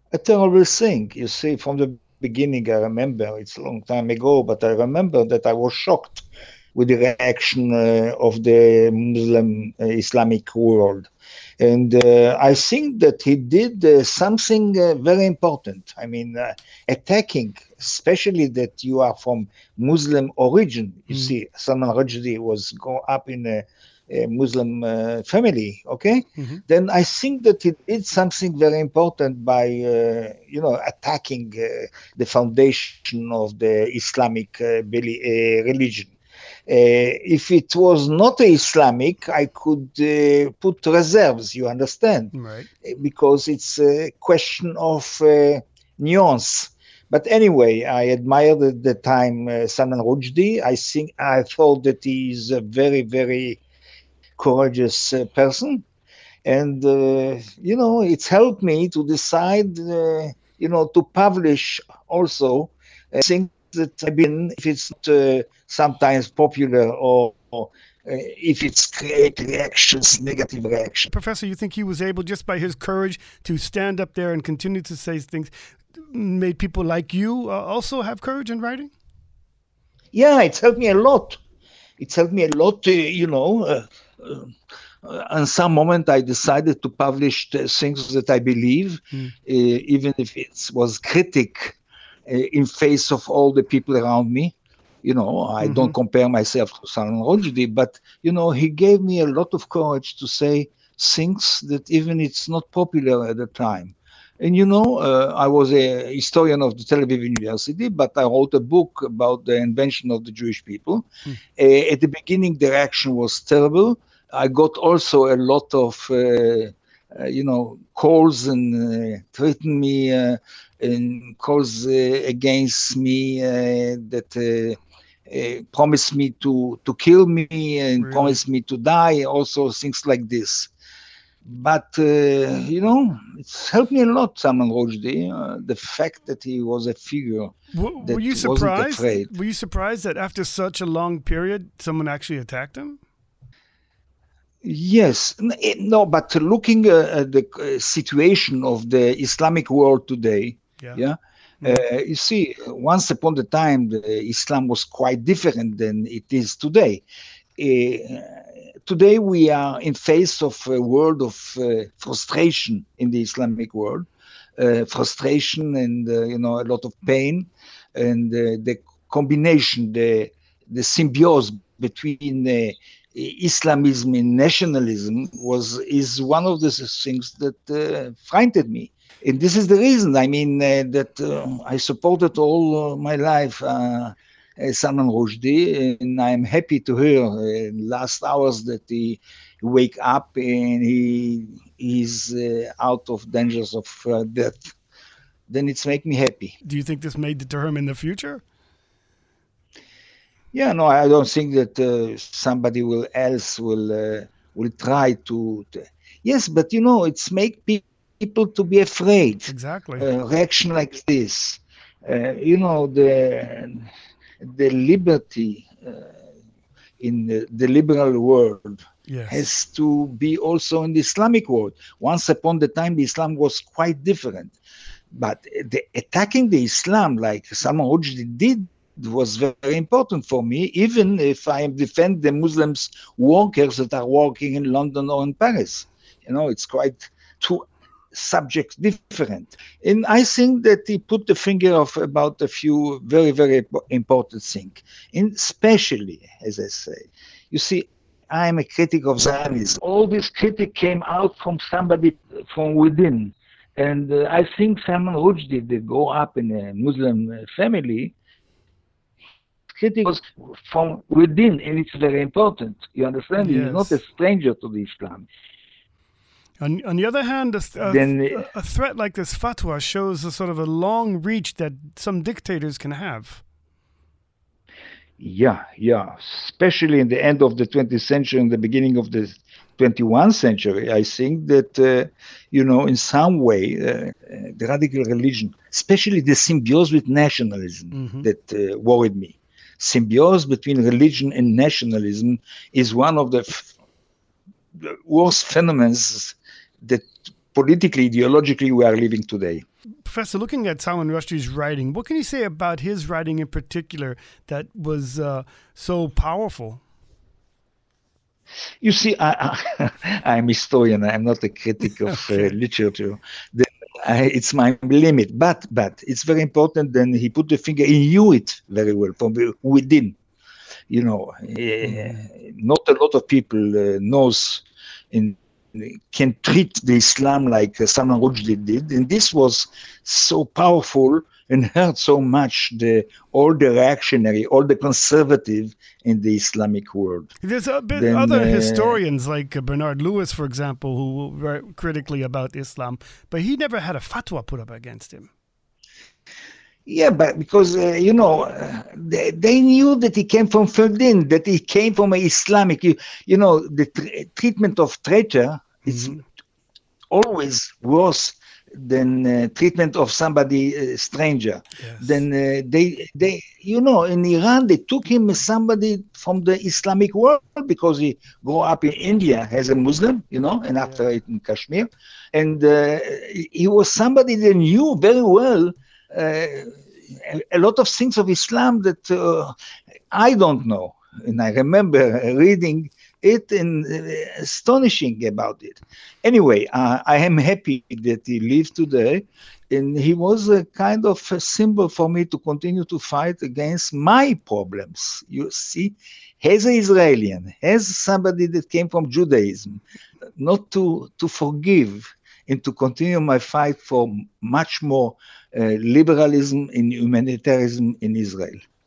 a terrible thing. You see, from the beginning, I remember, it's a long time ago, but I remember that I was shocked with the reaction of the Muslim Islamic world. And I think that he did something very important. I mean, attacking, especially that you are from Muslim origin. You see, Salman Rushdie was grown up in a Muslim family, okay? Then I think that he did something very important by, attacking the foundation of the Islamic religion. If it was not Islamic, I could put reserves, you understand? Right. Because it's a question of nuance. But anyway, I admired at the time Salman Rushdie. I thought that he is a very, very courageous person. And, it's helped me to decide, to publish also things that I've been, if it's not sometimes popular or if it's create reactions, negative reactions. Professor, you think he was able, just by his courage, to stand up there and continue to say things, made people like you also have courage in writing? Yeah, it's helped me a lot. It's helped me a lot, in some moment I decided to publish the things that I believe, even if it was critic in face of all the people around me. I don't compare myself to Salman Rushdie, but, he gave me a lot of courage to say things that even it's not popular at the time. And, I was a historian of the Tel Aviv University, but I wrote a book about the invention of the Jewish people. At the beginning, the reaction was terrible. I got also a lot of, calls and threatened me and calls against me that promised me to kill me and promised me to die, also things like this. But, it's helped me a lot, Salman Rushdie, the fact that he was a figure that were you wasn't surprised? afraid. Were you surprised that after such a long period, someone actually attacked him? Yes, no, but looking at the situation of the Islamic world today, you see, once upon a time, the Islam was quite different than it is today. Today, we are in face of a world of frustration in the Islamic world, frustration and a lot of pain, and the combination, the symbiosis between Islamism and nationalism is one of the things that frightened me. And this is the reason, I mean, that I supported all my life Salman Rushdie, and I'm happy to hear in last hours that he wake up and he is out of dangers of death. Then it's make me happy. Do you think this may deter him in the future? Yeah, no, I don't think that somebody else will try to. Yes, but it's make people to be afraid. Exactly. Reaction like this, the liberty in the liberal world has to be also in the Islamic world. Once upon the time, the Islam was quite different, but attacking the Islam like Salman Rushdie did was very important for me, even if I defend the Muslims workers that are working in London or in Paris. It's quite two subjects different. And I think that he put the finger of about a few very, very important things. And especially, as I say, you see, I'm a critic of Zionism. All this critic came out from somebody from within. And I think Salman Rushdie, that grew up in a Muslim family, critic was from within, and it's very important. You understand? Yes. He's not a stranger to the Islam. On the other hand, a threat like this fatwa shows a sort of a long reach that some dictators can have. Yeah. Especially in the end of the 20th century and the beginning of the 21st century, I think that, in some way, the radical religion, especially the symbiosis with nationalism that worried me. Symbiosis between religion and nationalism is one of the worst phenomena that politically, ideologically, we are living today. Professor, looking at Salman Rushdie's writing, what can you say about his writing in particular that was so powerful? You see, I'm a historian. I'm not a critic of literature. It's my limit. But it's very important. Then he put the finger. He knew it very well from within. You know, not a lot of people knows can treat the Islam like Salman Rushdie did, and this was so powerful and hurt so much all the reactionary, all the conservative in the Islamic world. There's other historians like Bernard Lewis, for example, who wrote critically about Islam, but he never had a fatwa put up against him. Yeah, but because, they knew that he came from Ferdin, that he came from an Islamic, the treatment of traitor is always worse than treatment of somebody stranger. Yes. Then they in Iran, they took him as somebody from the Islamic world because he grew up in India as a Muslim, and after it in Kashmir. And he was somebody they knew very well a lot of things of Islam that I don't know. And I remember reading it and astonishing about it. Anyway, I am happy that he lives today. And he was a kind of a symbol for me to continue to fight against my problems. You see, as an Israeli, as somebody that came from Judaism, not to forgive and to continue my fight for much more liberalism and humanitarianism in Israel.